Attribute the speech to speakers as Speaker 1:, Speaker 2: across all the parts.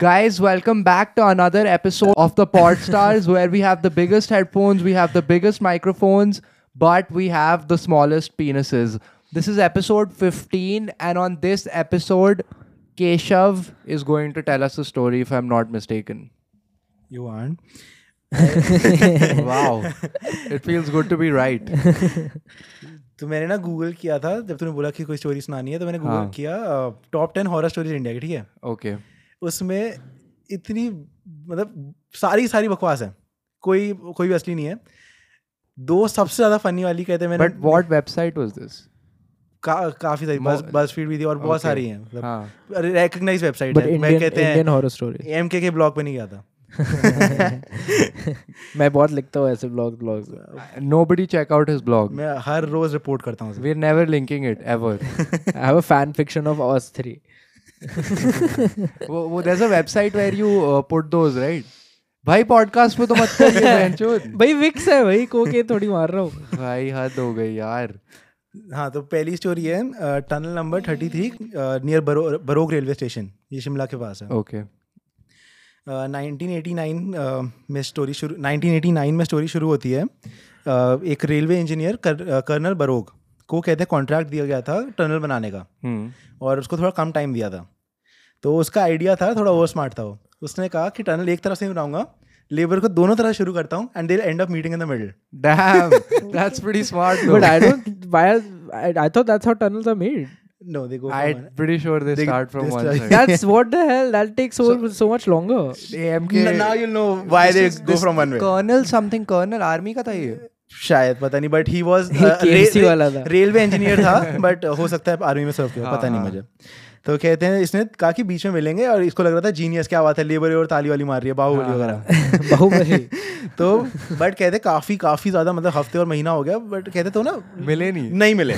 Speaker 1: Guys, welcome back to another episode of the Podstars where we have the biggest headphones, we have the biggest microphones, but we have the smallest penises. This is episode 15, and on this episode, Keshav is going to tell us a story, if I'm not mistaken.
Speaker 2: You aren't.
Speaker 1: Wow. It feels good to be right.
Speaker 2: तो मैंने ना Google किया था जब तूने बोला कि कोई स्टोरी सुनानी है तो मैंने गूगल किया टॉप 10 हॉरर स्टोरीज इंडिया की, ठीक है?
Speaker 1: Okay.
Speaker 2: उसमें इतनी मतलब सारी बकवास है, कोई भी असली नहीं है. दो सबसे ज्यादा फनी वाली कहते हैं मैंने.
Speaker 1: But what website was this?
Speaker 2: काफी सारी BuzzFeed भी थी और बहुत सारी हैं, मतलब रिकॉग्नाइज्ड वेबसाइट है. मैं कहते हैं
Speaker 3: इंडियन हॉरर स्टोरी.
Speaker 2: एमके के ब्लॉग पे नहीं गया था.
Speaker 3: मैं बहुत लिखता हूँ ऐसे blogs.
Speaker 1: Nobody check out his blog.
Speaker 2: मैं हर रोज रिपोर्ट करता हूँ.
Speaker 1: We're never linking it ever.
Speaker 3: I have a fan fiction of us three.
Speaker 1: There's a website where you put those, right? भाई पॉडकास्ट पे तो मत करिए बेंचोद.
Speaker 3: भाई विक्स है भाई, कोके थोड़ी मार रहा हूँ.
Speaker 1: भाई हद हो गई यार.
Speaker 2: हाँ, तो पहली स्टोरी है tunnel number 33 near Barog railway station. ये शिमला के पास है.
Speaker 1: ओके.
Speaker 2: 1989 में स्टोरी शुरू होती है. एक रेलवे इंजीनियर कर्नल बरोग को कहते हैं कॉन्ट्रैक्ट दिया गया था टनल बनाने का, और उसको थोड़ा कम टाइम दिया था. तो उसका आइडिया था, थोड़ा ओवर स्मार्ट था वो. उसने कहा कि टनल एक तरफ से नहीं बनाऊंगा, लेबर को दोनों तरफ शुरू करता हूँ and they will end up meeting in the middle.
Speaker 1: Damn, that's pretty smart though.
Speaker 3: But I thought that's how tunnels are made.
Speaker 2: No, they go.
Speaker 1: I'm pretty sure they start from one side.
Speaker 3: That's what the hell. That takes so much longer.
Speaker 1: AMK.
Speaker 2: Now you'll know why they go from one way.
Speaker 1: Colonel army का था ये.
Speaker 2: शायद, पता नहीं, but he was
Speaker 3: KFC वाला था.
Speaker 2: Railway engineer था, but हो सकता है आर्मी में सर्व किया, पता नहीं मुझे. तो कहते हैं इसने कहा कि बीच में मिलेंगे, और इसको लग रहा था जीनियस, क्या बात है, लेबर और ताली वाली मार रही है, बाहुबली वगैरह.
Speaker 3: बाहुबली.
Speaker 2: तो बट कहते काफी ज्यादा, मतलब हफ्ते और महीना हो गया, बट कहते तो ना
Speaker 1: मिले
Speaker 2: नहीं मिले.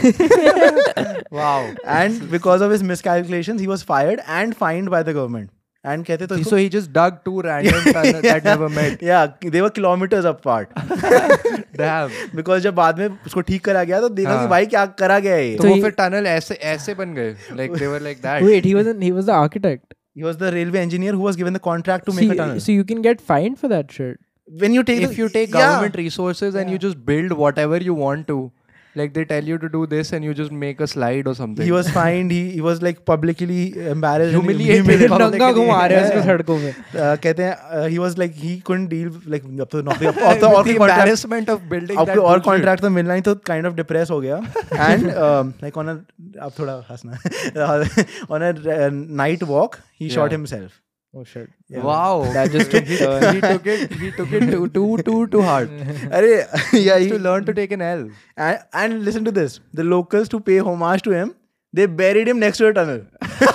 Speaker 1: Wow.
Speaker 2: And because of his miscalculations he was fired and fined by the government. And कहते तो
Speaker 1: So he just dug two random tunnels that never met.
Speaker 2: Yeah, they were kilometers apart.
Speaker 1: Damn.
Speaker 2: Because जब बाद में उसको ठीक करा गया तो देखा कि भाई क्या करा गया है.
Speaker 1: तो वो फिर टनल ऐसे बन गए. Like they were like that.
Speaker 3: Wait, he was the architect.
Speaker 2: He was the railway engineer who was given the contract to make a tunnel.
Speaker 3: So you can get fined for that shit.
Speaker 2: When you take
Speaker 1: if you take government resources and you just build whatever you want to, like they tell you to do this and you just make a slide or something.
Speaker 2: He was fined. He was like publicly embarrassed,
Speaker 1: humiliated.
Speaker 3: नंगा घुमा रहे हैं इसको सड़कों पे.
Speaker 2: कहते हैं he was like he couldn't deal like अब तो नौकरी अब तो और
Speaker 1: embarrassment of building that
Speaker 2: और contract तो मिलना ही, तो kind of depressed हो गया. And like on a अब थोड़ा हंसना on a night walk he shot himself.
Speaker 3: Oh shit!
Speaker 1: Yeah. Wow,
Speaker 3: that just took
Speaker 1: he took it too hard.
Speaker 2: Arey, yeah,
Speaker 1: he to learn to take an L.
Speaker 2: And listen to this: the locals, to pay homage to him, they buried him next to a tunnel.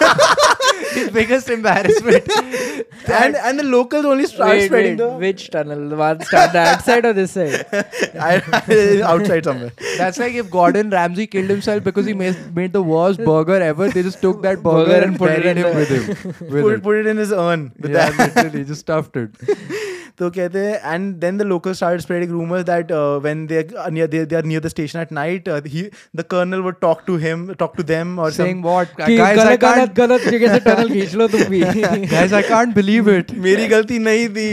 Speaker 1: His biggest embarrassment.
Speaker 2: And the locals only start spreading the...
Speaker 3: Which tunnel? The one start that side or this side?
Speaker 2: Outside somewhere.
Speaker 1: That's like if Gordon Ramsay killed himself because he made the worst burger ever. They just took that burger and buried him with him.
Speaker 2: Put it in his urn.
Speaker 1: Literally, just stuffed it.
Speaker 2: तो कहते हैं, and then the locals started spreading rumors that when they are near the station at night, the colonel would talk to them or
Speaker 1: saying what?
Speaker 3: Guys, I can't गलत जगह से tunnel खींच लो तुम भी.
Speaker 1: Guys, I can't believe it.
Speaker 2: मेरी गलती नहीं थी.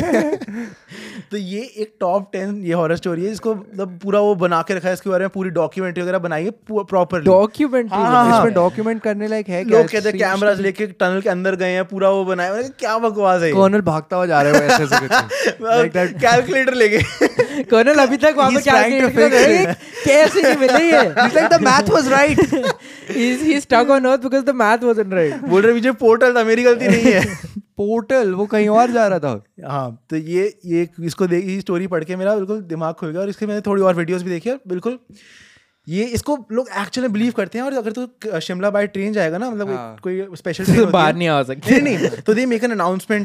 Speaker 2: तो ये एक टॉप 10 ये हॉरर स्टोरी है, जिसको मतलब पूरा वो बना के रखा है, इसके बारे में पूरी डॉक्यूमेंट्री वगैरह बनाई है प्रॉपर्ली.
Speaker 3: डॉक्यूमेंट्री
Speaker 1: इसमें डॉक्यूमेंट करने लायक है क्या?
Speaker 2: लोग कहते हैं कैमरास लेके टनल के अंदर गए हैं, पूरा वो बनाया है. क्या बकवास है.
Speaker 1: कर्नल भागता हुआ जा रहा है ऐसे करके,
Speaker 2: कैलकुलेटर लेके.
Speaker 3: कर्नल अभी तक वहां पे कैलकुलेटर कैसे नहीं मिले ये.
Speaker 1: He's like the math was right.
Speaker 3: He's stuck on earth because the math wasn't right.
Speaker 2: बोल रहे मुझे पोर्टल था, मेरी गलती नहीं है.
Speaker 1: पोर्टल वो कहीं और जा रहा था.
Speaker 2: हाँ, तो ये इसको देखी स्टोरी पढ़ के मेरा बिल्कुल दिमाग खुल गया, और इसके मैंने थोड़ी और वीडियोस भी देखी, और बिल्कुल ये इसको लोग एक्चुअली बिलीव करते हैं. और अगर तो शिमला बाय ट्रेन जाएगा ना, मतलब कोई स्पेशल ट्रेन
Speaker 3: बाहर नहीं आ सकती.
Speaker 2: नहीं, तो they make an announcement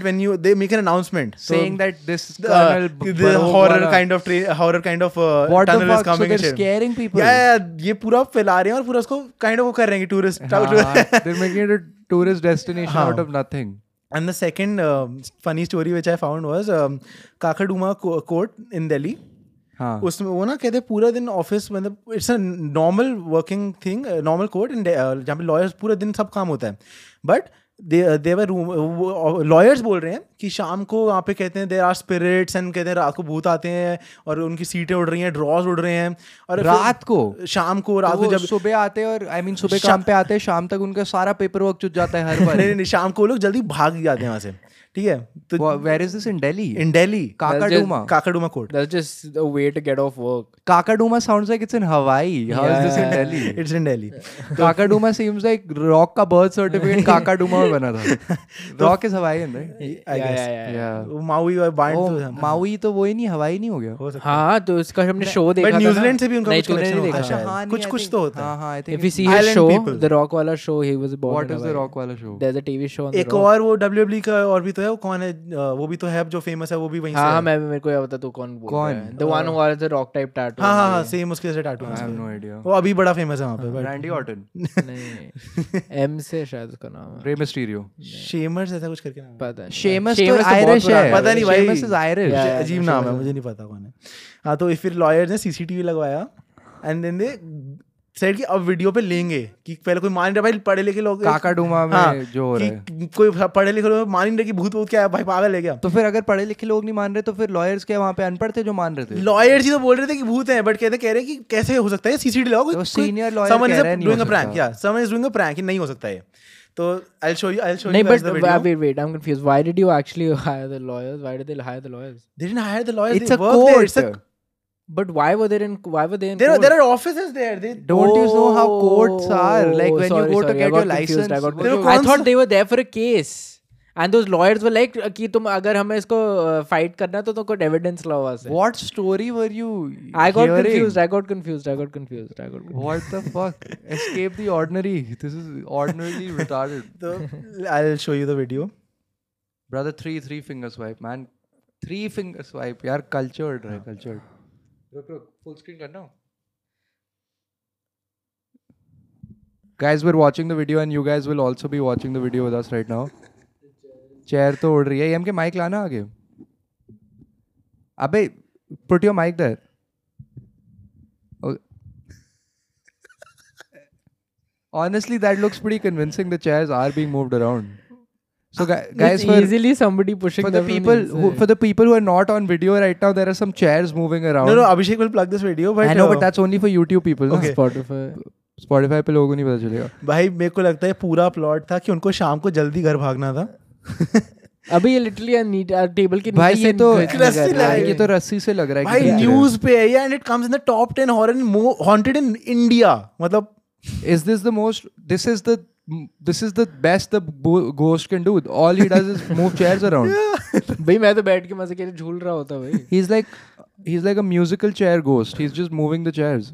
Speaker 1: saying that this
Speaker 2: the horror kind of tunnel is coming.
Speaker 1: So they're scaring people.
Speaker 2: Yeah, ये पूरा फैला रहे हैं और पूरा उसको kind of वो कर रहे हैं tourist.
Speaker 1: They're making it a tourist destination out of nothing.
Speaker 2: And the second funny story which I found was Kakaduma Court in Delhi. उसमें वो ना कहते पूरा दिन ऑफिस, मतलब it's a normal working thing, normal court जहाँ पे lawyers पूरा दिन सब काम होता है, बट देवर लॉयर्स बोल रहे हैं कि शाम को वहाँ पे कहते हैं देयर आर स्पिरिट्स एंड कहते हैं रात को भूत आते हैं और उनकी सीटें उड़ रही हैं, ड्रॉज उड़ रहे हैं, और
Speaker 1: रात को
Speaker 2: शाम को जब
Speaker 1: सुबह आते हैं और आई मीन सुबह काम पे आते हैं, शाम तक उनका सारा पेपर वर्क चुट जाता है हर बार।
Speaker 2: नहीं, शाम को वो लोग जल्दी भाग जाते हैं वहाँ से, ठीक है। तो
Speaker 1: where is this in Delhi?
Speaker 2: in Delhi,
Speaker 1: Kakaduma
Speaker 2: court.
Speaker 3: That's just a way to get off work.
Speaker 1: Kakaduma sounds like it's in Hawaii. How is this in Delhi?
Speaker 2: It's in Delhi.
Speaker 1: Kakaduma seems like Rock का birth certificate Kakaduma में बना था. Rock is Hawaiian, right?
Speaker 2: I guess.
Speaker 1: Yeah.
Speaker 2: Maui और Bind
Speaker 1: Maui तो वो ही नहीं, हवाई नहीं हो गया.
Speaker 3: हाँ, तो इसका हमने शो देखा था.
Speaker 2: But न्यूजीलैंड से भी उनका कुछ
Speaker 3: तूने नहीं
Speaker 2: कनेक्शन होता है. कुछ तो होता है.
Speaker 1: हाँ, I think.
Speaker 3: If you see his show, the Rock वाला show, he was born.
Speaker 1: What is the Rock वाला show?
Speaker 3: There's a TV show on the
Speaker 2: एक
Speaker 3: Rock.
Speaker 2: और वो WWE का और भी तो है, वो कौन है, वो भी तो है जो फेमस है, वो भी वहीं से है.
Speaker 3: हाँ, मेरे को ये बता तू कौन बोल रहा है. The one who has the rock type tattoo.
Speaker 2: हाँ, सेम उसके जैसे tattoo.
Speaker 1: I have no idea.
Speaker 2: वो अभी बड़ा फेमस है वहाँ पे.
Speaker 1: Randy Orton.
Speaker 3: नहीं, M से शायद उसका नाम है.
Speaker 1: Rey Mysterio.
Speaker 2: शेमर्स ऐसा कुछ करके नाम है.
Speaker 3: पता नहीं.
Speaker 1: Sheamus तो Irish है.
Speaker 2: पता नहीं भाई.
Speaker 1: Sheamus is Irish.
Speaker 2: अजीब नाम है, मुझे नहीं पता कौन है. हाँ, तो फिर लॉयर्स ने CCTV लगवाया एंड देन दे सेड कि अब वीडियो पे लेंगे कि पहले कोई मान रहा भाई पढ़े लिखे लोग
Speaker 1: काकाडूमा में जो हो रहा है,
Speaker 2: कोई पढ़े लिखे लोग मान नहीं रहे कि भूत क्या है भाई, पागल है क्या.
Speaker 1: तो फिर अगर पढ़े लिखे लोग नहीं मान रहे तो फिर लॉयर्स क्या वहाँ पे अनपढ़ थे जो मान रहे थे?
Speaker 2: लॉयर्स ही तो बोल रहे थे कि भूत है, बट कह रहे कि कैसे हो सकता है, CCTV लगाओ.
Speaker 1: तो सीनियर लॉयर कह रहे हैं
Speaker 2: डूइंग अ प्रैंक, या someone is doing a prank, नहीं हो सकता है. तो I'll show you
Speaker 3: नहीं, but wait, I'm confused. Why did you actually hire the lawyers? Why did they hire the lawyers?
Speaker 2: They didn't hire the lawyers.
Speaker 1: It's a court.
Speaker 3: But why were they in court?
Speaker 2: There are offices there.
Speaker 1: Don't you know how courts are? Like when you go to get your license.
Speaker 3: I thought they were there for a case. And those lawyers were like कि तुम अगर हमें इसको fight करना तो तुमको evidence लाओ वहाँ से.
Speaker 1: What story were you
Speaker 3: I got
Speaker 1: hearing?
Speaker 3: confused.
Speaker 1: What the fuck? Escape the ordinary. This is ordinarily retarded.
Speaker 2: So I'll show you the video.
Speaker 1: Brother, three finger swipe, man. 3 finger swipe. यार cultured है, cultured. रुक full screen करना. Guys, we're watching the video and you guys will also be watching the video with us right now. Chair तो उड़ रही है. M के mic लाना आगे. अबे put your mic there. Honestly, that looks pretty convincing. The chairs are being moved around. So guys,
Speaker 3: easily somebody pushing
Speaker 1: for the people who are not on video right now, there are some chairs moving around.
Speaker 2: No, Abhishek will plug this video, but
Speaker 1: I know, but that's only for YouTube people.
Speaker 2: Okay.
Speaker 3: Spotify
Speaker 1: पे लोगों को नहीं पता चलेगा.
Speaker 2: भाई मेरे को लगता है पूरा प्लॉट था कि उनको शाम को जल्दी घर भागना था.
Speaker 3: अभी ये लिटरली टेबल के
Speaker 1: भाई
Speaker 3: नीचे
Speaker 1: ये तो रस्सी से लग रहा है
Speaker 2: भाई. न्यूज़ पे है and it comes in the top 10 horror haunted in India. मतलब
Speaker 1: is this the most? This is the best the ghost can do. All he does is move chairs around.
Speaker 3: भाई मैं तो बैठ के मजे के लिए झूल रहा होता भाई.
Speaker 1: He's like a musical chair ghost. He's just moving the chairs.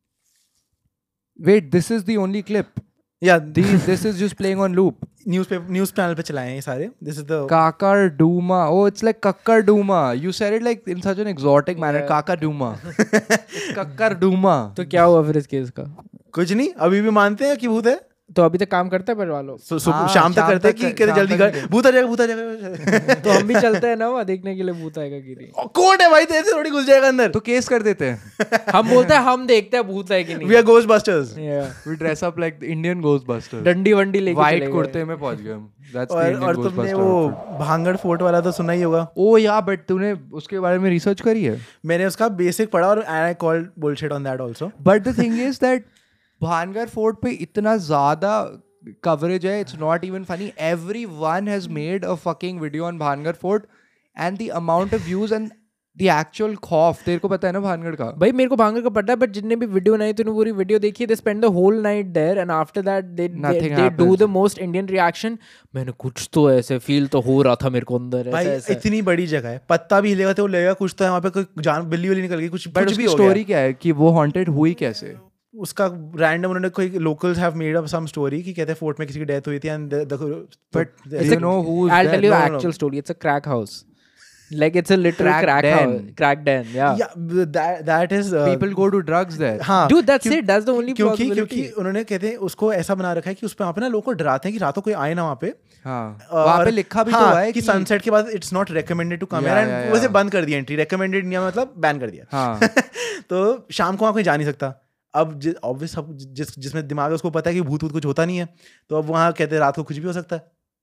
Speaker 1: Wait, this is the only clip.
Speaker 2: Yeah,
Speaker 1: this is just playing on loop.
Speaker 2: News channel पे चलाए हैं ये सारे. This is the
Speaker 1: Kakaduma. Oh, it's like Kakaduma. You said it like in such an exotic manner. Kakaduma. It's Kakaduma.
Speaker 3: तो क्या हुआ फिर इस केस का?
Speaker 2: कुछ नहीं, अभी भी मानते हैं कि भूत है.
Speaker 3: तो अभी तक काम करता है पर वालों.
Speaker 2: शाम तक करते हैं कि कहते जल्दी घर भूत आ जाएगा.
Speaker 3: तो हम भी चलते हैं ना वहाँ देखने के लिए भूत आएगा कि नहीं.
Speaker 2: कोर्ट है भाई, तेरे से थोड़ी घुस जाएगा अंदर.
Speaker 1: तो केस कर देते हैं.
Speaker 3: हम बोलते हैं हम देखते हैं भूत है कि नहीं.
Speaker 2: We are Ghostbusters.
Speaker 1: We dress up like the Indian Ghostbusters.
Speaker 3: डंडी वंडी लेके
Speaker 1: व्हाइट कुर्ते में पहुंच गए हम. That's the Indian
Speaker 2: और तुमने वो भांगड़ फोर्ट वाला तो सुना ही होगा.
Speaker 1: ओ या बट तूने उसके बारे में रिसर्च करी है?
Speaker 2: मैंने उसका बेसिक पढ़ा और I called bullshit on that also.
Speaker 1: But the thing is that Bhangarh fort पे इतना ज्यादा coverage है, it's not even funny. Everyone has made a fucking video on Bhangarh fort and the amount of views and the actual खौफ. तेरे को पता है ना भानगढ़ का?
Speaker 3: भाई मेरे को भानगढ़ का पता है, बट जितने भी वीडियो बनाई तूने पूरी वीडियो देखी, they spend the whole night there and after that they do the most Indian reaction. मैंने कुछ तो ऐसे फील तो हो रहा था मेरे को अंदर.
Speaker 2: भाई इतनी बड़ी जगह है, पत्ता भी हिलेगा तो लगेगा कुछ तो है वहाँ पे, कोई जान बिल्ली वाली निकल गई, कुछ भी हो गया.
Speaker 1: स्टोरी क्या है कि वो हॉन्टेड हुई कैसे?
Speaker 2: उसका रैंडम उन्होंने कोई locals have made up some story कि कहते हैं फोर्ट में किसी की डेथ हुई थी and
Speaker 1: but you know who's
Speaker 3: I'll tell you the actual story. It's a crack house. Like it's a literal crack house, crack den. Yeah,
Speaker 2: that is
Speaker 1: people go to drugs there.
Speaker 2: हाँ,
Speaker 3: dude, that's it. That's the only possibility.
Speaker 2: क्योंकि उन्होंने कहते हैं उसको ऐसा बना रखा है कि उस पे वहाँ पे ना लोगों को डराते हैं कि रातों कोई आए ना वहाँ पे.
Speaker 1: हाँ, वहाँ पे लिखा भी तो है
Speaker 2: कि सनसेट के बाद it's not recommended to come here and वैसे बंद कर दिया एंट्री. रेकमेंडेड नहीं मतलब बैन कर दिया.
Speaker 1: हाँ.
Speaker 2: तो शाम को वहाँ कोई जा नहीं सकता. अब ऑब्वियस जिसमें दिमाग है उसको पता है कि भूत कुछ होता नहीं है, तो अब वहाँ कहते हैं रात को कुछ भी हो सकता है.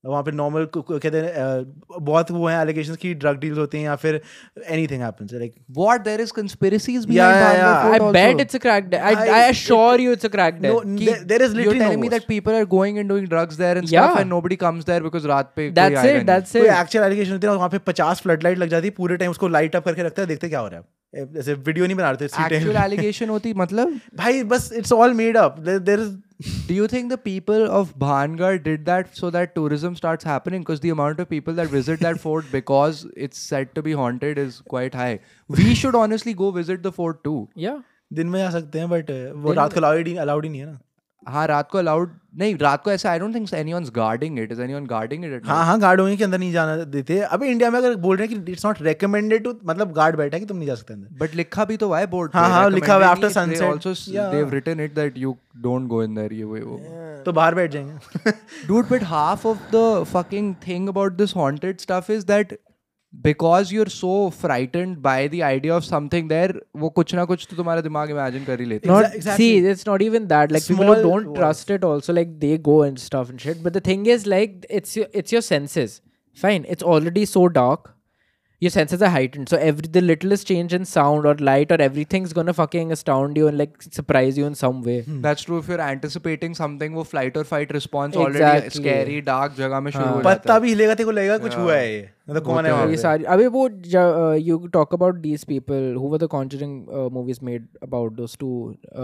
Speaker 2: वहाँ पे नॉर्मल कहते हैं बहुत वो हैं allegations की ड्रग डील्स होते हैं या फिर anything happens like
Speaker 1: What? There is conspiracies
Speaker 2: Yeah,
Speaker 1: behind Bhangar
Speaker 2: yeah.
Speaker 1: Fort
Speaker 3: I
Speaker 1: also?
Speaker 3: bet it's a crack den. I assure you it's a crack den.
Speaker 2: no there is
Speaker 1: You're
Speaker 2: literally
Speaker 1: telling
Speaker 2: no
Speaker 1: me that
Speaker 2: ghost.
Speaker 1: people are going and doing drugs there and
Speaker 3: Yeah.
Speaker 1: stuff and nobody comes there because रात पे कोई
Speaker 3: That's
Speaker 1: आएगा
Speaker 3: it.
Speaker 1: नहीं.
Speaker 3: That's
Speaker 2: कोई
Speaker 3: it.
Speaker 2: Actual allegation होती है वहाँ पे 50 फ्लड लाइट लग जाती है पूरे टाइम उसको लाइट अप करके रखता है देखते क्या हो रहा है जैसे वीडियो नहीं बना रहे थे
Speaker 1: Actual allegation होती मतलब?
Speaker 2: भाई बस it's all made up there is
Speaker 1: Do you think the people of Bhangar did that so that tourism starts happening? Because the amount of people that visit that fort because it's said to be haunted is quite high. We should honestly go visit the fort too.
Speaker 3: Yeah.
Speaker 2: दिन में जा सकते हैं but वो रात को allowed ही नहीं है ना
Speaker 1: हाँ रात को अलाउड नहीं रात को ऐसा I don't think anyone's guarding it. Is anyone guarding it at night?
Speaker 2: हाँ गार्ड होंगे कि अंदर नहीं जाना देते अभी इंडिया में अगर बोल रहे हैं कि इट्स नॉट रेकमेंडेड टू मतलब गार्ड बैठा है कि तुम नहीं जा सकते अंदर
Speaker 1: बट लिखा भी तो हुआ है बोर्ड
Speaker 2: हाँ, लिखा हुआ है after
Speaker 1: They
Speaker 2: sunset.
Speaker 1: also
Speaker 2: Yeah.
Speaker 1: they've written it that you don't go in there ये वो
Speaker 2: तो बाहर बैठ जाएंगे
Speaker 1: Dude, but half of the fucking thing about this haunted stuff is that because you're so frightened by the idea of something there, वो कुछ ना कुछ तो तुम्हारे दिमाग में imagine कर ही लेते हैं.
Speaker 3: Not,
Speaker 2: Exactly.
Speaker 3: See, it's not even that. Like people
Speaker 2: Small
Speaker 3: who don't
Speaker 2: words.
Speaker 3: trust it also, like they go and stuff and shit. But the thing is, like it's your senses. Fine, it's already so dark. Your senses are heightened, so the littlest change in sound or light or everything's gonna fucking astound you and like surprise you in some way.
Speaker 1: That's true if you're anticipating something, वो flight or fight response already
Speaker 3: Exactly.
Speaker 1: scary dark जगह में शुरू हो जाता
Speaker 2: पत्ता
Speaker 1: है.
Speaker 2: भी हिलेगा तेरे को लगेगा कुछ हुआ है ये मतलब कौन है वहाँ
Speaker 3: ये
Speaker 2: पे
Speaker 3: सारी अबे वो you talk about these people who were the Conjuring movies made about those two.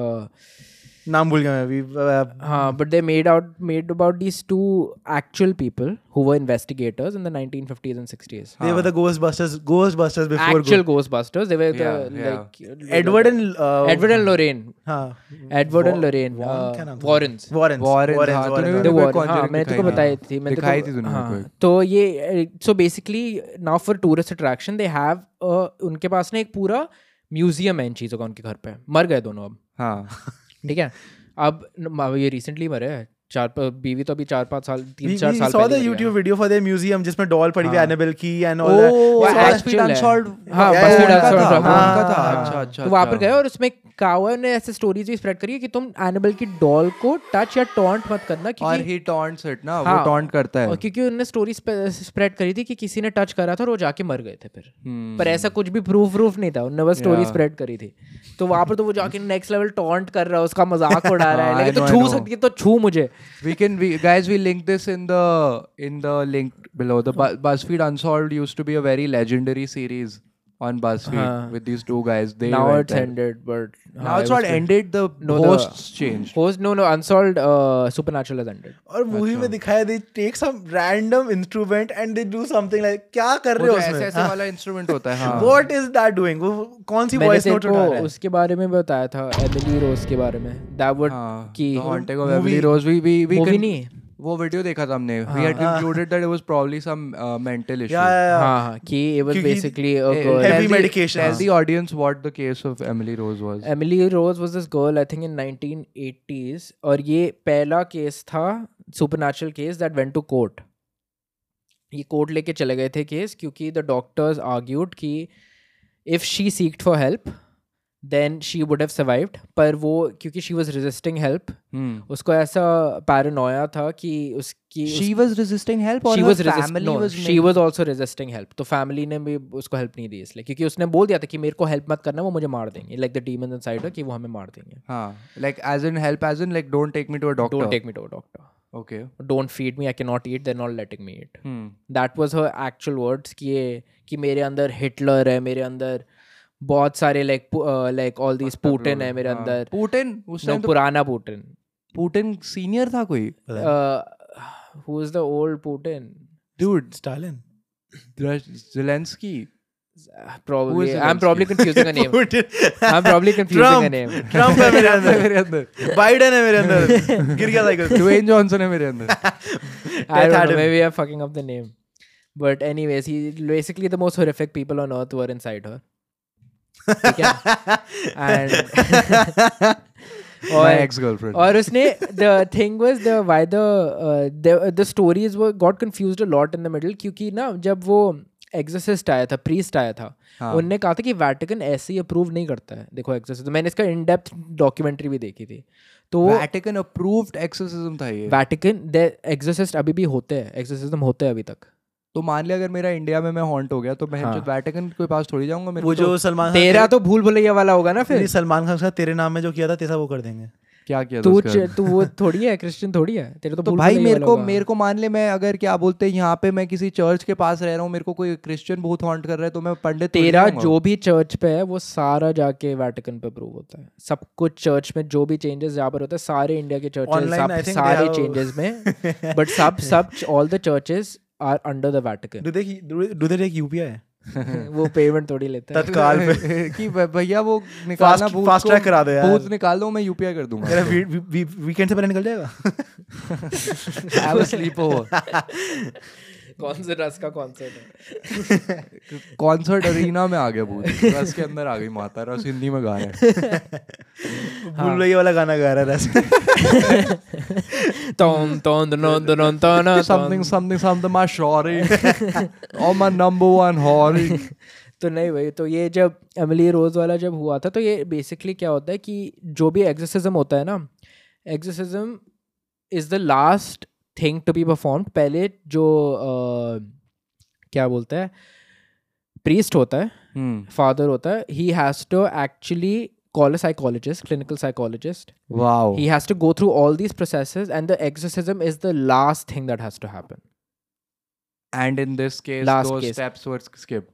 Speaker 2: नाम भूल गया मैं अभी
Speaker 3: But they made about these two actual people who were investigators in the 1950s and 60s.
Speaker 2: they were the Ghostbusters before
Speaker 3: Actual Ghostbusters. They were
Speaker 2: Edward and
Speaker 3: Edward and Lorraine.
Speaker 2: हाँ
Speaker 3: Edward and Lorraine.
Speaker 2: Warren क्या नाम था?
Speaker 3: Warrens.
Speaker 1: Warren हाँ तूने भी
Speaker 3: The
Speaker 1: कोई
Speaker 3: Warren. हाँ
Speaker 1: Conjuring
Speaker 3: मैंने तेको बताई थी.
Speaker 1: दिखाई थी तूने मेरे को.
Speaker 3: तो ये so basically now for tourist attraction they have उनके पास ना एक पूरा म्यूजियम है इन चीज़ों का उनके घर पे. मर गए दोनों अब.
Speaker 1: हाँ
Speaker 3: ठीक है अब ये रिसेंटली मरे हैं बीवी तो अभी 4-5 साल 3-4
Speaker 2: we
Speaker 3: साल
Speaker 2: saw the
Speaker 3: पहले
Speaker 2: YouTube video for their museum जिसमें डॉल पड़ी हुई एनाबेल की and all
Speaker 3: Oh,
Speaker 2: that
Speaker 3: actual है.
Speaker 1: Unsolved
Speaker 3: हाँ,
Speaker 2: Yeah,
Speaker 3: BuzzFeed
Speaker 2: yeah,
Speaker 3: Unsolved
Speaker 2: yeah.
Speaker 3: था.
Speaker 2: हाँ,
Speaker 1: उनका था
Speaker 2: हाँ.
Speaker 1: अच्छा अच्छा
Speaker 3: तो वहाँ पर गए और उसमें कावा ने ऐसे स्टोरीज भी स्प्रेड करी है कि तुम एनिमल की डॉल को टच या टॉन्ट मत करना
Speaker 1: और
Speaker 3: क्योंकि
Speaker 1: he taunts it ना वो
Speaker 3: हाँ,
Speaker 1: taunt करता है.
Speaker 3: और क्योंकि उन्होंने स्टोरी स्प्रेड करी थी कि किसी ने टच करा था और वो जाके मर गए थे फिर पर ऐसा कुछ भी प्रूफ नहीं था उन्होंने बस स्टोरी स्प्रेड करी थी तो वहाँ पर तो वो जाके नेक्स्ट लेवल टॉन्ट कर रहा है उसका मजाक उड़ा रहा है लेकिन तो छू सकती है तो छू मुझे.
Speaker 1: Guys, we link this in the link below. The BuzzFeed Unsolved used to be a very legendary series on BuzzFeed with these two guys. They
Speaker 3: Now
Speaker 1: went
Speaker 3: it's
Speaker 1: there.
Speaker 3: ended, but
Speaker 1: Now it's not ended. The hosts changed.
Speaker 3: No, Unsolved Supernatural has ended.
Speaker 2: और movie में दिखाया they take some random instrument and they do something like क्या कर रहे हो
Speaker 1: ऐसे
Speaker 2: उसमें
Speaker 1: ऐसे वाला इंस्ट्रूमेंट होता है. हाँ.
Speaker 2: what is that doing वो कौन सी
Speaker 3: मैंने
Speaker 2: वॉइस नोट उठा रहा है
Speaker 3: उसके बारे में बताया था एमिली रोज के बारे में that would कि
Speaker 1: The Haunting of Emily Rose. We
Speaker 3: movie नहीं
Speaker 1: वो वीडियो देखा था हमने. We had concluded that it was probably some mental issue.
Speaker 2: yeah
Speaker 3: हाँ कि it was
Speaker 2: क्योंकि
Speaker 3: basically a
Speaker 1: Tell
Speaker 3: girl.
Speaker 2: heavy
Speaker 1: the-
Speaker 2: medication.
Speaker 1: Tell the audience what the case of Emily Rose was.
Speaker 3: Emily Rose was this girl I think in 1980s और ये पहला case था supernatural case that went to court. ये court लेके चले गए थे case क्योंकि the doctors argued कि if she seeked for help then she would have survived पर वो क्योंकि she was resisting help उसको ऐसा paranoia था कि उसकी
Speaker 1: She was resisting help or
Speaker 3: she
Speaker 1: her
Speaker 3: was
Speaker 1: family was
Speaker 3: she was also resisting help तो family ने भी उसको help नहीं दी इसलिए क्योंकि उसने बोल दिया था कि मेरे को help मत करना वो मुझे मार देंगे like the demons inside her कि वो हमें मार देंगे.
Speaker 1: हाँ like as in help as in like don't take me to a doctor.
Speaker 3: Don't take me to a doctor.
Speaker 1: Okay.
Speaker 3: Don't feed me. I cannot eat. They're not letting me eat. That was her actual words कि मेरे अंदर Hitler है मेरे अंदर बहुत सारे like all these Putin है मेरे अंदर.
Speaker 1: Putin उस
Speaker 3: No,
Speaker 1: टाइम तो
Speaker 3: पुराना Putin.
Speaker 1: Putin senior था कोई.
Speaker 3: Who is the old Putin?
Speaker 1: Dude,
Speaker 2: Stalin
Speaker 1: Zelensky.
Speaker 3: Probably.
Speaker 1: Zelensky?
Speaker 3: I'm probably confusing a name. I'm probably confusing a name.
Speaker 2: Trump है मेरे अंदर
Speaker 1: मेरे अंदर.
Speaker 2: Biden है मेरे अंदर गिर गया like
Speaker 1: Dwayne Johnson है मेरे अंदर.
Speaker 3: I don't know. Maybe I'm fucking up the name. But anyways, basically the most horrific people on earth were inside her. ठीक है? And
Speaker 1: My ex-girlfriend.
Speaker 3: और उसने the thing was the stories got confused a lot in the middle क्योंकि ना जब वो एग्जोसिस्ट आया था, प्रीस्ट आया था, उनने कहा था कि वैटिकन ऐसे ही अप्रूव नहीं करता है। देखो एक्सोसिस्ट, मैंने इसका इन डेप्थ डॉक्यूमेंट्री भी देखी थी, तो
Speaker 1: वैटिकन अप्रूव्ड एक्सोसिज्म था ये।
Speaker 3: वैटिकन एक्सोसिस्ट अभी भी होते हैं, एक्सोसिज्म होते हैं अभी तक।
Speaker 1: तो मान लिया अगर मेरा इंडिया में मैं हॉन्ट हो गया तो मैं वैटिकन के पास थोड़ी जाऊंगा। मेरे
Speaker 2: वो
Speaker 1: को
Speaker 2: जो सलमान
Speaker 3: तेरा तो भूल भुलैया वाला होगा ना फिर।
Speaker 2: सलमान खान के साथ तेरे नाम में जो किया था तेरा वो कर देंगे।
Speaker 1: क्या किया
Speaker 3: तू वो थोड़ी है, क्रिश्चियन थोड़ी है, तेरे तो भूल
Speaker 1: भाई
Speaker 3: भुलैया वाला
Speaker 1: मेरे को मान ले मैं अगर क्या बोलते हैं यहाँ पे मैं किसी चर्च के पास रह रहा हूँ, मेरे को कोई क्रिश्चियन बहुत हॉन्ट कर रहा है तो मैं पंडित थोड़ी
Speaker 3: तेरा
Speaker 1: जाऊंगा।
Speaker 3: जो भी चर्च पे है वो सारा जाके वैटिकन पे अप्रूव होता है। सब कुछ चर्च में जो भी चेंजेस जहाँ पर होता है, सारे इंडिया के
Speaker 2: Online, I
Speaker 3: चर्चेस
Speaker 2: think
Speaker 3: सारे
Speaker 2: they have-
Speaker 3: चेंजेस में, बट सब all the churches are under the Vatican.
Speaker 2: Do they take UPI?
Speaker 3: वो पेमेंट थोड़ी लेता है
Speaker 2: तत्काल पे
Speaker 1: कि भैया वो निकालना भूत
Speaker 2: फास्ट
Speaker 1: को-
Speaker 2: ट्रैक करा दो यार।
Speaker 1: भूत निकाल दो, मैं यूपीआई कर दूंगा।
Speaker 2: तेरा वीकेंड से पहले निकल जाएगा।
Speaker 1: Have a sleepover।
Speaker 3: कौन से रस का कॉन्सर्ट है?
Speaker 1: कॉन्सर्ट अरीना में आ गया भूत, रस के अंदर आ गई माता, रस हिंदी में गा रहे हैं।
Speaker 2: भूल भुलैया वाला गाना गा रहा है रस।
Speaker 1: something my shorty or my number one horry।
Speaker 3: तो नहीं भाई, तो ये जब एमिली रोज वाला जब हुआ था, तो ये बेसिकली क्या होता है कि जो भी एक्सोसिज्म होता है ना, exorcism is the last thing to be performed. पहले जो क्या बोलते हैं, प्रीस्ट होता है, फादर होता है, he has to actually call a psychologist, clinical psychologist.
Speaker 1: Wow।
Speaker 3: He has to go through all these processes, and the exorcism is the last thing that has to happen.
Speaker 1: And in this case,
Speaker 3: Last
Speaker 1: those
Speaker 3: case.
Speaker 1: steps were skipped.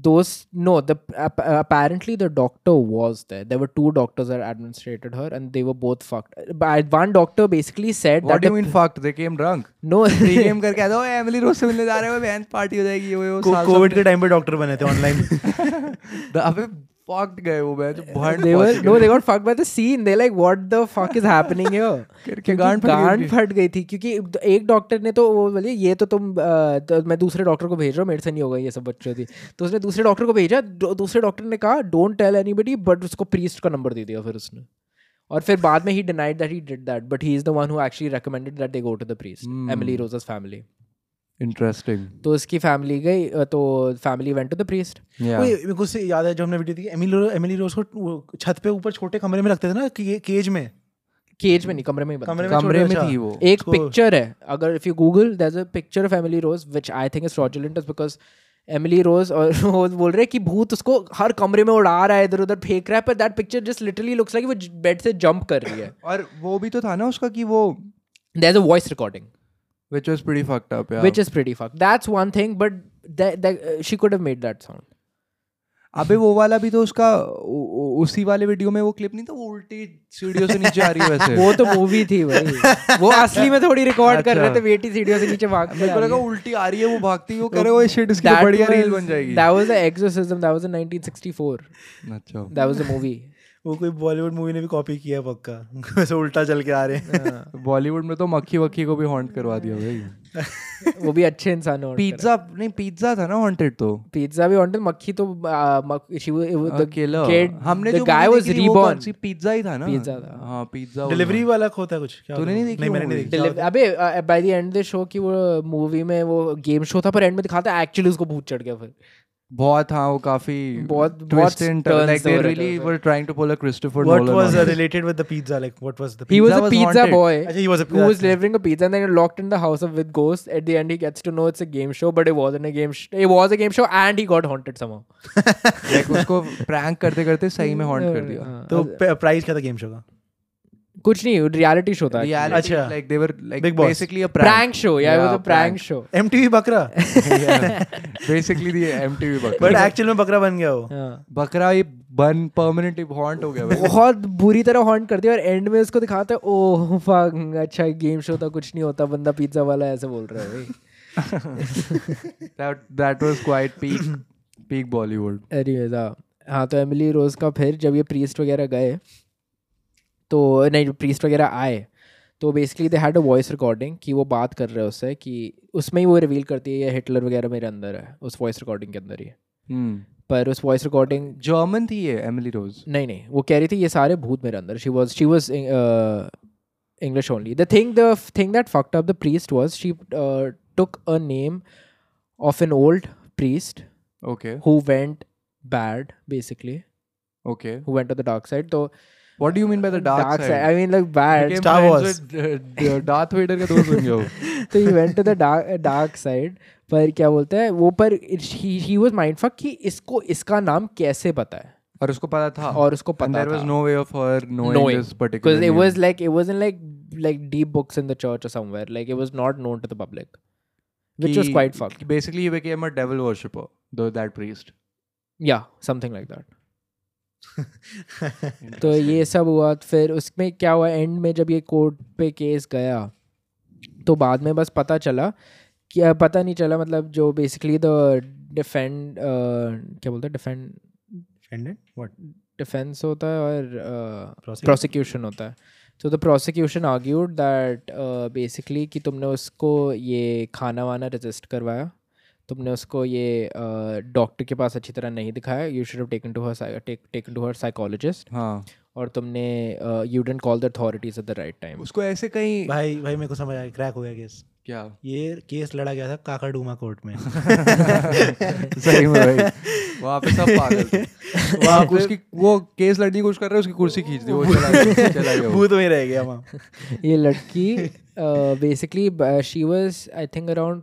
Speaker 3: Apparently the doctor was there. There were 2 doctors that administrated her, and they were both fucked. But one doctor basically said
Speaker 1: What
Speaker 3: that
Speaker 1: do you mean fucked? They came drunk?
Speaker 3: no
Speaker 1: Pre-game करके आ जाओ, Emily रोज से मिलने जा रहे हो, बहन party हो जाएगी, वो
Speaker 2: कोविड के टाइम पे डॉक्टर बने थे ऑनलाइन।
Speaker 1: अबे fucked गए वो बहन,
Speaker 3: they got fucked by the scene. They like, what the fuck is happening here?
Speaker 1: करके गांड
Speaker 3: फट गई थी, क्योंकि एक डॉक्टर ने तो वो बोले ये तो तुम तो मैं दूसरे डॉक्टर को भेज रहा हूँ, मेरे से नहीं होगा ये सब बच्चों थी। तो उसने दूसरे डॉक्टर को भेजा, दूसरे डॉक्टर ने कहा डोंट टेल एनीबडी, बट उसको प्रीस्ट का नंबर दे दिया फिर उसने। और फिर बाद में he denied that he did that, but he is the one who actually recommended that they go to the priest, Emily Rose's family.
Speaker 1: Interesting।
Speaker 3: तो उसकी फैमिली गई, तो family went to the priest.
Speaker 2: मेरे को उससे याद है जो हमने वीडियो देखी, एमिली रोज को छत पे ऊपर छोटे कमरे में रखते थे ना, केज में नहीं, कमरे में
Speaker 1: थी वो।
Speaker 3: एक पिक्चर है, अगर if you Google, there's a picture of Emily Rose which I think is fraudulent, is because Emily Rose और वो बोल रहे हैं कि भूत उसको हर कमरे में उड़ा रहा है, इधर उधर फेंक रहा है, पर that picture just literally looks like वो बेड से जंप कर रही है।
Speaker 1: और वो भी तो था ना उसका कि वो
Speaker 3: there's a voice recording
Speaker 1: which was pretty fucked up, yeah।
Speaker 3: which is pretty fucked. That's one thing, but she could have made that sound.
Speaker 1: अबे वो वाला भी तो उसका उसी वाले वीडियो में वो क्लिप नहीं था, वो उल्टी सीढ़ियों से नीचे आ रही है वैसे।
Speaker 3: वो तो मूवी थी भाई, वो असली में थोड़ी रिकॉर्ड कर रहे थे, बेटी सीढ़ियों से नीचे भाग
Speaker 1: मेरे को लगा उल्टी आ रही है, वो भागती है, वो करे वो शिट, इसकी बढ़िया रील बन जाएगी।
Speaker 3: That was the exorcism, that was in 1964.
Speaker 1: अच्छा,
Speaker 3: that was the movie.
Speaker 2: वो कोई बॉलीवुड मूवी ने भी कॉपी किया है पक्का, वैसे उल्टा चल के आ रहे हैं।
Speaker 1: बॉलीवुड में तो मक्खी वक्खी को भी हॉन्ट करवा दिया भाई।
Speaker 3: वो भी अच्छे इंसान हो।
Speaker 1: पिज्जा था ना हॉन्टेड, तो
Speaker 3: पिज्जा भी हॉन्टेड, मक्खी तो
Speaker 1: हमने जो
Speaker 3: guy was reborn,
Speaker 1: पिज्जा ही था ना,
Speaker 3: पिज्जा था।
Speaker 1: हाँ पिज्जा
Speaker 2: डिलीवरी वाला होता है कुछ,
Speaker 1: तूने नहीं देखी?
Speaker 2: नहीं मैंने नहीं देखी।
Speaker 3: अबे by the end the show की वो मूवी में वो गेम शो था, पर एंड में दिखाता है एक्चुअली उसको भूत चढ़ गया फिर।
Speaker 1: बहुत, हाँ वो काफी
Speaker 3: बहुत
Speaker 1: twist and turn, like they
Speaker 3: हो रहे
Speaker 1: really
Speaker 3: थे।
Speaker 1: were trying to pull a Christopher
Speaker 2: What
Speaker 1: Nolan
Speaker 2: was
Speaker 1: on it.
Speaker 2: related with the pizza? Like what was the
Speaker 3: He was
Speaker 1: Pizza
Speaker 3: a
Speaker 1: was
Speaker 3: pizza
Speaker 1: haunted.
Speaker 3: boy
Speaker 2: Actually, he was a
Speaker 3: who was delivering a pizza, and then locked in the house with ghosts. At the end, he gets to know it's a game show, but it wasn't a game. It was a game show, and he got haunted somehow.
Speaker 1: Like उसको prank करते करते सही में haunt कर दिया।
Speaker 2: तो price क्या था गेम शो का?
Speaker 3: कुछ नहीं, रियलिटी शो था।
Speaker 1: Reality,
Speaker 2: अच्छा।
Speaker 1: like they were like
Speaker 2: Big Boss.
Speaker 1: basically a prank.
Speaker 3: Prank show, yeah, it was a prank show.
Speaker 2: MTV बकरा।
Speaker 1: Yeah. Basically the MTV बकरा।
Speaker 2: But actual में बकरा बन गया वो।
Speaker 3: हाँ।
Speaker 1: बकरा ये बन permanently haunt हो गया भाई।
Speaker 3: बहुत बुरी तरह हॉन्ट कर दिया, और एंड में उसको दिखाता है ओह फक, अच्छा गेम शो था, कुछ नहीं होता, बंदा पिज्जा वाला ऐसे बोल रहा है भाई।
Speaker 1: That was quite peak Bollywood।
Speaker 3: Anyways, हाँ तो एमिली रोज का फिर जब ये प्रीस्ट वगैरह गए, तो नहीं प्रीस्ट वगैरह आए, तो basically they had a voice recording कि वो बात कर रहे हैं उससे, कि उसमें ही वो रिवील करती है ये हिटलर वगैरह मेरे अंदर है, उस वॉइस रिकॉर्डिंग के अंदर ही। पर उस वॉइस रिकॉर्डिंग
Speaker 1: जर्मन थी ये एमिली रोज?
Speaker 3: नहीं, वो कह रही थी ये सारे भूत मेरे अंदर। She was English only. The thing that fucked up the priest was she took a name of an old priest
Speaker 1: Okay.
Speaker 3: who went bad basically,
Speaker 1: Okay.
Speaker 3: who went to the dark side. So
Speaker 1: What do you mean by the dark side?
Speaker 3: I mean like bad.
Speaker 1: Became
Speaker 2: Star
Speaker 1: friends
Speaker 2: Wars.
Speaker 1: with Darth Vader के दोस्त बन गया वो.
Speaker 3: So he went to the dark side. पर क्या बोलते हैं वो, पर he was mindfuck कि इसको इसका नाम कैसे पता है,
Speaker 1: और उसको पता था.
Speaker 3: और उसको
Speaker 1: And
Speaker 3: पता
Speaker 1: there was
Speaker 3: था.
Speaker 1: no way of her knowing this particular
Speaker 3: because it
Speaker 1: name.
Speaker 3: was like, it wasn't like deep books in the church or somewhere, like it was not known to the public, which was quite fucked.
Speaker 1: Basically, he became a devil worshipper, that priest.
Speaker 3: Yeah, something like that. तो ये सब हुआ. फिर उसमें क्या हुआ and में, जब ये कोर्ट पे केस गया तो बाद में बस पता चला कि पता नहीं चला, मतलब जो बेसिकली द डिफेंड क्या बोलते हैं,
Speaker 2: Defendant? What?
Speaker 3: डिफेंस होता है और
Speaker 2: Prosecution?
Speaker 3: प्रोसिक्यूशन होता है. तो the prosecution argued that basically कि तुमने उसको ये खाना वाना रजिस्ट करवाया, तुमने उसको ये डॉक्टर के पास अच्छी तरह नहीं दिखाया, you should have taken to her psychologist,
Speaker 1: हाँ.
Speaker 3: और तुमने you didn't call the authorities at the right time.
Speaker 1: उसको ऐसे कहीं
Speaker 2: भाई मेरे को समझ आया, क्रैक हो गया केस.
Speaker 1: क्या?
Speaker 2: ये केस लड़ा गया था काकाडूमा कोर्ट में.
Speaker 1: सही में भाई, वहाँ पे सब पागल थे. वहाँ उसकी वो केस लड़ने की कोशिश कर रहे हैं, उसकी कुर्सी खींच दी, वो चला गया.
Speaker 2: भूत में रह गया वहाँ.
Speaker 3: ये लड़की basically she was I think around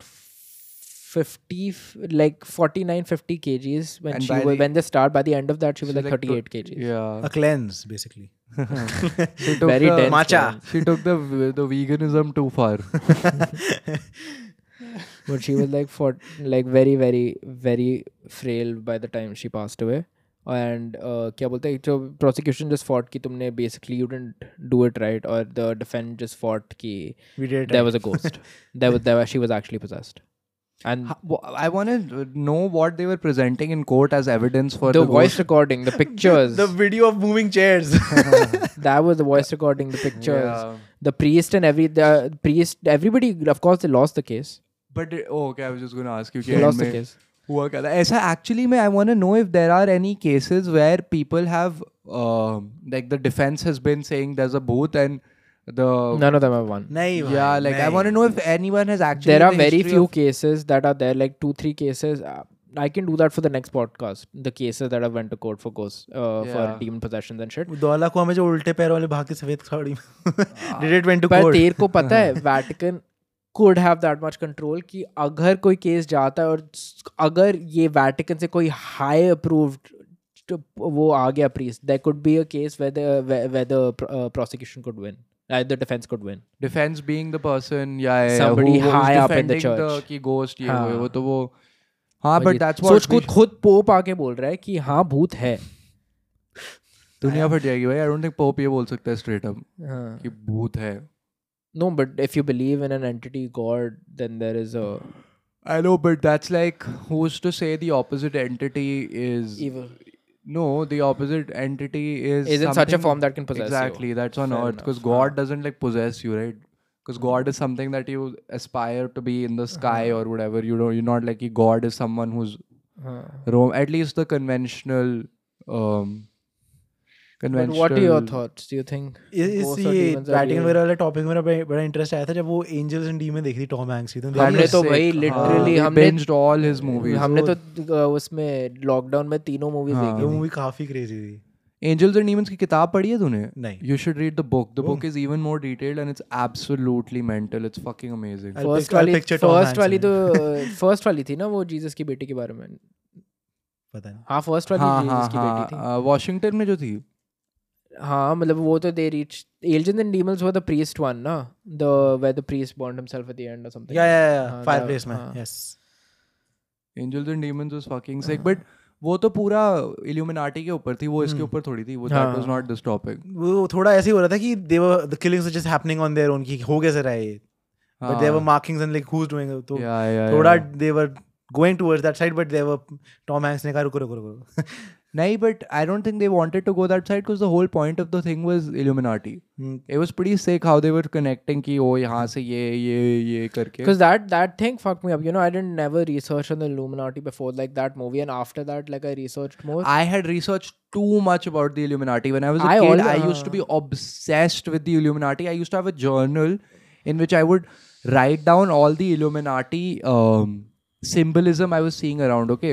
Speaker 3: 49-50 kgs when
Speaker 1: And
Speaker 3: she
Speaker 1: by
Speaker 3: was,
Speaker 1: the-
Speaker 3: when they start, by the end of that she was
Speaker 1: She's
Speaker 3: like 38 kgs.
Speaker 1: Yeah.
Speaker 2: A cleanse basically.
Speaker 1: She took
Speaker 3: Very
Speaker 1: the
Speaker 3: dense
Speaker 2: matcha.
Speaker 3: cleanse.
Speaker 1: She took the veganism too far.
Speaker 3: But she was like very very very frail by the time she passed away. And क्या बोलते हैं, जो prosecution just fought कि तुमने basically you didn't do it right, or the defense just fought कि
Speaker 2: We did it
Speaker 3: there
Speaker 2: right.
Speaker 3: was a ghost. she was actually possessed. And
Speaker 1: I want to know what they were presenting in court as evidence for
Speaker 3: the
Speaker 1: the
Speaker 3: voice
Speaker 1: ghost.
Speaker 3: recording, the pictures,
Speaker 2: The video of moving chairs.
Speaker 3: that was the voice recording, the pictures,
Speaker 1: Yeah.
Speaker 3: the priest and everybody, of course they lost the case.
Speaker 1: But okay, I was just going to ask you.
Speaker 3: They lost the case.
Speaker 1: हुआ क्या था ऐसा actually में I want to know if there are any cases where people have like the defense has been saying there's a booth and the
Speaker 3: None of them have won.
Speaker 2: नहीं भाई,
Speaker 1: yeah like I
Speaker 2: नहीं.
Speaker 1: want to know if anyone has actually
Speaker 3: There
Speaker 1: in
Speaker 3: are
Speaker 1: the
Speaker 3: very
Speaker 1: history
Speaker 3: few
Speaker 1: of-
Speaker 3: cases that are there, like 2-3 cases. I can do that for the next podcast. The cases that have went to court for ghosts, for
Speaker 1: Yeah.
Speaker 3: demon possessions and shit.
Speaker 2: Daula को हमें जो उल्टे पैर वाले भाग के सफेद sari did it went to
Speaker 3: पर
Speaker 2: court.
Speaker 3: तेरे को पता है Vatican could have that much control कि अगर कोई केस जाता है और अगर ये Vatican से कोई high approved वो आ गया priest, there could be a case where the prosecution could win. The defense could win.
Speaker 1: defense being the person
Speaker 3: Somebody
Speaker 1: who was
Speaker 3: high up in the
Speaker 1: defending
Speaker 3: church.
Speaker 1: कि ghost ये
Speaker 3: हाँ.
Speaker 1: वो तो वो हाँ
Speaker 3: और
Speaker 1: but
Speaker 3: ये
Speaker 1: that's what
Speaker 3: सोच खुद पोप आके बोल रहा है कि हाँ भूत है.
Speaker 1: दुनिया फट जाएगी भाई. I don't think पोप ये बोल सकता है straight up
Speaker 3: हाँ.
Speaker 1: कि भूत है.
Speaker 3: No, but if you believe in an entity God, then there is a
Speaker 1: I know, but that's like who's to say the opposite entity is
Speaker 3: evil.
Speaker 1: no, the opposite entity is
Speaker 3: Is in such a
Speaker 1: something-
Speaker 3: form that can possess
Speaker 1: exactly,
Speaker 3: you.
Speaker 1: that's on
Speaker 3: Fair
Speaker 1: earth
Speaker 3: enough.
Speaker 1: because God doesn't like possess you, right? Because God is something that you aspire to be in the sky or whatever. You're not like God is someone who's at least the conventional
Speaker 3: But what are your thoughts? Do you think
Speaker 2: इस
Speaker 3: ghosts or
Speaker 2: ये
Speaker 3: demons are
Speaker 2: Vatican
Speaker 3: real?
Speaker 2: वगैरह वाले topic में मेरा बड़ा interest आया था जब वो एंजल्स एंड डीमन देखी थी टॉम हैंक्स की. तुमने
Speaker 3: हमने
Speaker 2: देखी?
Speaker 3: तो
Speaker 1: Sick.
Speaker 3: भाई
Speaker 1: हाँ,
Speaker 3: literally
Speaker 1: we
Speaker 3: हमने
Speaker 1: binged all his movies.
Speaker 3: हमने तो उसमें लॉकडाउन में तीनों मूवीज
Speaker 1: हाँ.
Speaker 3: देखी
Speaker 2: वो
Speaker 3: थी.
Speaker 2: मूवी काफी क्रेजी थी.
Speaker 1: Angels and Demons की किताब पढ़ी है तूने?
Speaker 2: नहीं.
Speaker 1: You should read the book. The book is even more detailed and it's absolutely mental. It's fucking amazing.
Speaker 2: I'll picture Tom Hanks
Speaker 3: वाली
Speaker 2: in
Speaker 3: तो फर्स्ट वाली थी ना वो जीसस की बेटी के बारे में.
Speaker 2: पता नहीं.
Speaker 3: हाँ फर्स्ट वाली
Speaker 1: हाँ
Speaker 3: जीसस की बेटी थी.
Speaker 1: वॉशिंगटन में जो थी.
Speaker 3: हाँ मतलब वो तो they reached Angels and Demons were the priest one ना, where the priest burned himself at the end or something.
Speaker 2: Yeah.
Speaker 3: हाँ,
Speaker 2: Fireplace में.
Speaker 3: हाँ.
Speaker 2: Yes.
Speaker 1: Angels and Demons was fucking sick. But वो तो पूरा इल्यूमिनाटी के ऊपर थी. वो इसके ऊपर थोड़ी थी. वो that was not this topic.
Speaker 2: वो थोड़ा ऐसे ही हो रहा था कि the killings were just happening on their own कि हो कैसे रहा है ये. But there were markings and like who's doing it. तो थोड़ा they were going towards that side but there were Tom Hanks ने कहा रुको.
Speaker 1: नहीं, but I don't think they wanted to go that side because the whole point of the thing was Illuminati. It was pretty sick how they were connecting कि ओ यहाँ से ये करके.
Speaker 3: Because that thing fucked me up. You know, I didn't never research on the Illuminati before like that movie, and after that, like I researched more.
Speaker 1: I had researched too much about the Illuminati. When I was a
Speaker 3: I
Speaker 1: kid,
Speaker 3: al-
Speaker 1: I used to be obsessed with the Illuminati. I used to have a journal in which I would write down all the Illuminati symbolism I was seeing around, okay?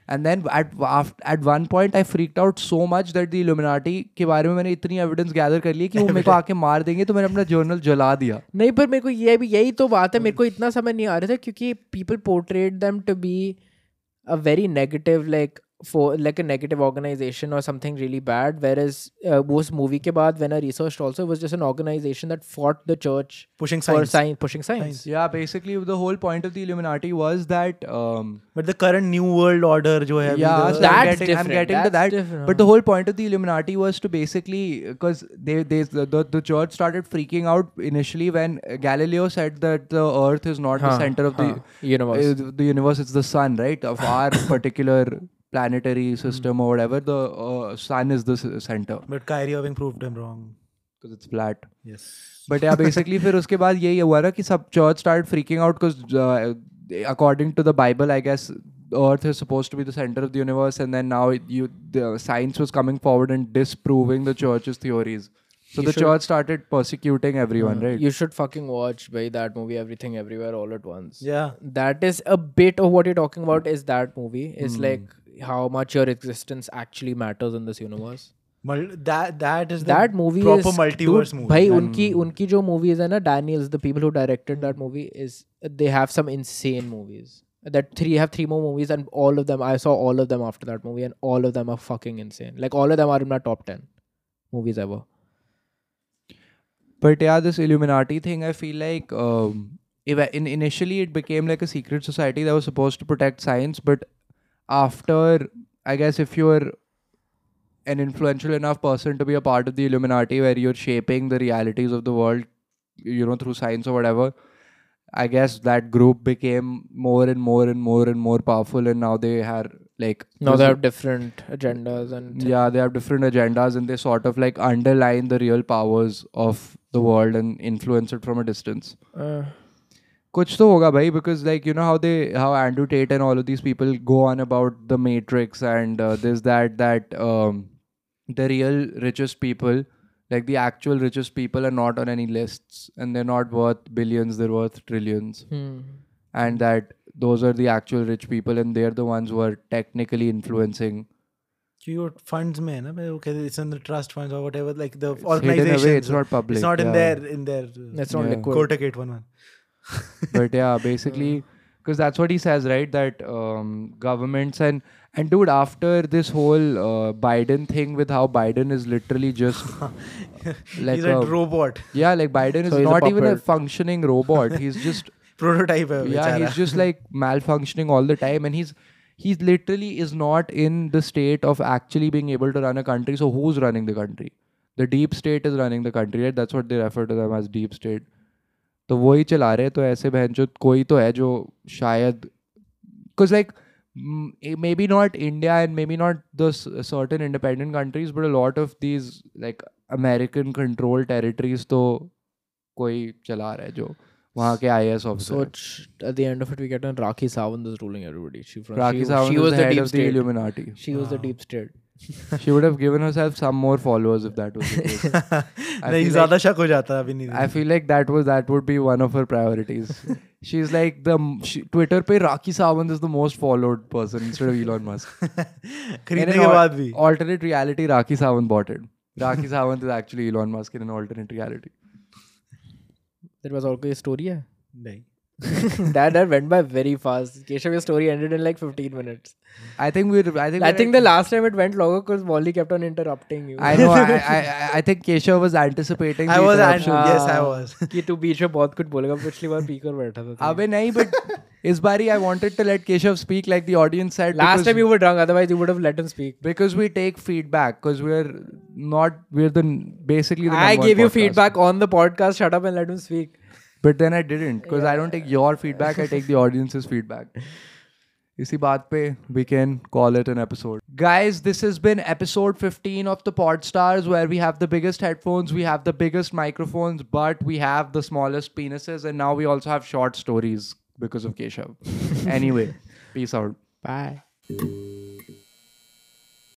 Speaker 1: And then at one point I freaked out so much that the Illuminati के बारे में मैंने इतनी evidence gather कर ली कि वो मेरे को आके मार देंगे, तो मैंने अपना journal जला दिया.
Speaker 3: नहीं, पर मेरे को ये भी यही तो बात है, मेरे को इतना समझ नहीं आ रहा था क्योंकि people portrayed them to be a very negative, like a negative organization or something really bad, whereas उस movie के बाद when I researched also, it was just an organization that fought the church
Speaker 2: pushing
Speaker 3: for
Speaker 2: science.
Speaker 3: pushing science.
Speaker 1: Yeah, basically the whole point of the Illuminati was that
Speaker 2: But the current new world order जो है,
Speaker 1: yeah,
Speaker 2: the-
Speaker 1: so I'm
Speaker 3: That's
Speaker 1: getting to
Speaker 3: different.
Speaker 1: that.
Speaker 3: That's different.
Speaker 1: But the whole point of the Illuminati was to basically, because the church started freaking out initially when Galileo said that the Earth is not the center of the
Speaker 3: universe.
Speaker 1: The universe. It's the sun, right? Of our particular planetary system or whatever. The sun is the center
Speaker 2: But Kyrie Irving proved him wrong.
Speaker 1: because it's flat.
Speaker 2: Yes.
Speaker 1: But yeah, basically फिर उसके बाद यही हुआ ना कि सब church started freaking out because according to the Bible, I guess Earth is supposed to be the center of the universe, and then now the science was coming forward and disproving the church's theories. So
Speaker 3: You
Speaker 1: the
Speaker 3: should-
Speaker 1: church started persecuting everyone, right?
Speaker 3: You should fucking watch by that movie, Everything Everywhere All at Once.
Speaker 2: Yeah.
Speaker 3: That is a bit of what you're talking about. Is that movie? It's like how much your existence actually matters in this universe.
Speaker 2: That is the
Speaker 3: That movie
Speaker 2: proper
Speaker 3: is
Speaker 2: multiverse
Speaker 3: dude,
Speaker 2: movie.
Speaker 3: भाई उनकी जो movies है ना, Daniels, the people who directed that movie, is they have some insane movies. Have three more movies, and all of them, I saw all of them after that movie, and all of them are fucking insane. Like all of them are in my top 10 movies ever.
Speaker 1: But yeah, this Illuminati thing, I feel like initially it became like a secret society that was supposed to protect science, but after, I guess, if you're an influential enough person to be a part of the Illuminati where you're shaping the realities of the world, through science or whatever, I guess that group became more and more and more and more powerful, and now they are like...
Speaker 3: Now they have different agendas and...
Speaker 1: Yeah, they have different agendas, and they sort of like underline the real powers of the world and influence it from a distance. Kuch to hoga bhai, because like, how Andrew Tate and all of these people go on about the Matrix and this, that the real richest people, like the actual richest people, are not on any lists, and they're not worth billions, they're worth trillions. And that those are the actual rich people, and they're the ones who are technically influencing.
Speaker 2: Your funds में है ना, okay, it's in the trust funds or whatever, like the
Speaker 1: It's hidden
Speaker 2: organization.
Speaker 1: away, it's not public.
Speaker 2: It's not in
Speaker 1: yeah.
Speaker 2: their
Speaker 3: It's not liquid.
Speaker 2: Kotak 811.
Speaker 1: But yeah, basically, because that's what he says, right? That governments and dude, after this whole Biden thing with how Biden is literally just like
Speaker 2: He's a robot.
Speaker 1: Yeah, like Biden is
Speaker 3: So he's a
Speaker 1: not even a
Speaker 3: puppet.
Speaker 1: functioning robot. He's just
Speaker 2: Prototype hai
Speaker 1: yeah,
Speaker 2: bechara.
Speaker 1: he's just like malfunctioning all the time, and he's literally is not in the state of actually being able to run a country. So who's running the country? The deep state is running the country, right? That's what they refer to them as, deep state. तो वही चला रहे, तो ऐसे बहनचोद कोई तो है जो शायद, because like maybe not India and maybe not the certain independent countries, but a lot of these like American controlled territories तो कोई चला रहा है जो वहाँ के IAS officer.
Speaker 3: So at the end of it, we get on Rakhi Sawant is ruling everybody.
Speaker 1: Rakhi Sawant
Speaker 3: she
Speaker 1: is
Speaker 3: was
Speaker 1: the
Speaker 3: the
Speaker 1: head
Speaker 3: deep
Speaker 1: of the
Speaker 3: state.
Speaker 1: Illuminati.
Speaker 3: She was the deep state.
Speaker 1: She would have given herself some more followers if that was the case.
Speaker 2: नहीं ज़्यादा शक हो जाता अभी नहीं.
Speaker 1: I feel like that would be one of her priorities. She's like Twitter पे Rakhi Sawant is the most followed person instead of Elon Musk.
Speaker 2: खरीदने के बाद भी.
Speaker 1: Alternate reality, Rakhi Sawant bought it. Rakhi Sawant is actually Elon Musk in an alternate reality.
Speaker 3: That was all a story है.
Speaker 2: नहीं.
Speaker 3: that went by very fast. Keshav's story ended in like 15 minutes.
Speaker 1: I think
Speaker 3: the last time it went longer because Molly kept on interrupting you.
Speaker 1: I know. I think Keshav was anticipating.
Speaker 2: I
Speaker 1: the
Speaker 2: was
Speaker 1: interruption.
Speaker 2: yes, I was.
Speaker 3: कि तू बीच में बहुत कुछ बोलेगा, पिछली बार P कर बैठा था.
Speaker 1: अबे नहीं, but इस बारी I wanted to let Keshav speak like the audience said.
Speaker 3: Last time you were drunk, otherwise you would have let him speak.
Speaker 1: Because we take feedback, because we're basically the
Speaker 3: I
Speaker 1: number
Speaker 3: gave
Speaker 1: one
Speaker 3: you
Speaker 1: podcast.
Speaker 3: feedback on the podcast. Shut up and let him speak.
Speaker 1: But then I didn't, because I don't take your feedback, I take the audience's feedback. इसी बात पे we can call it an episode. Guys, this has been episode 15 of the Podstars, where we have the biggest headphones, we have the biggest microphones, but we have the smallest penises, and now we also have short stories because of Keshav. Anyway, peace out.
Speaker 3: Bye.